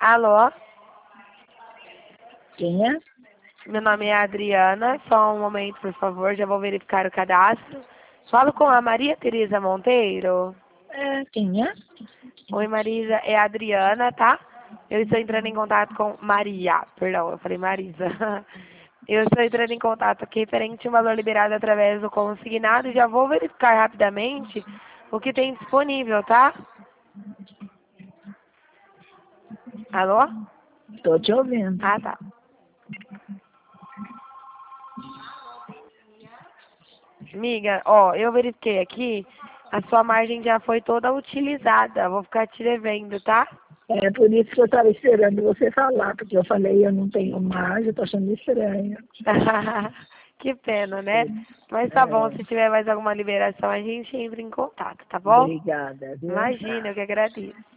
Alô? Quem é? Meu nome é Adriana. Só um momento, por favor. Já vou verificar o cadastro. Falo com a Maria Tereza Monteiro. Quem é? Oi, Marisa. É a Adriana, tá? Eu estou entrando em contato com Maria. Perdão, eu falei Marisa. Eu estou entrando em contato aqui referente a um valor liberado através do consignado. Já vou verificar rapidamente o que tem disponível, tá? Alô? Tô te ouvindo. Ah, tá. Amiga, ó, eu verifiquei aqui, a sua margem já foi toda utilizada. Vou ficar te devendo, tá? É por isso que eu estava esperando você falar, porque eu falei, eu não tenho mais, eu tô achando estranho. Que pena, né? Mas tá bom, se tiver mais alguma liberação, a gente entra em contato, tá bom? Obrigada, viu? Imagina, eu que agradeço.